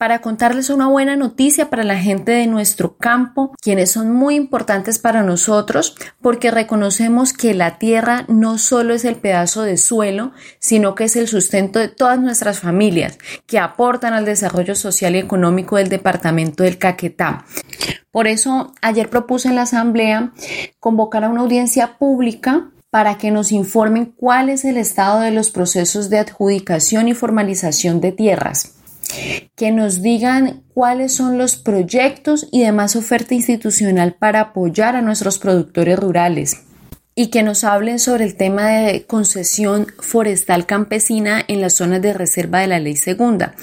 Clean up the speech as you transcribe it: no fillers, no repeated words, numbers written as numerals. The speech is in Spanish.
para contarles una buena noticia para la gente de nuestro campo, quienes son muy importantes para nosotros porque reconocemos que la tierra no solo es el pedazo de suelo, sino que es el sustento de todas nuestras familias que aportan al desarrollo social y económico del departamento del Caquetá. Por eso, ayer propuse en la asamblea convocar a una audiencia pública para que nos informen cuál es el estado de los procesos de adjudicación y formalización de tierras, que nos digan cuáles son los proyectos y demás oferta institucional para apoyar a nuestros productores rurales y que nos hablen sobre el tema de concesión forestal campesina en las zonas de reserva de la Ley Segunda.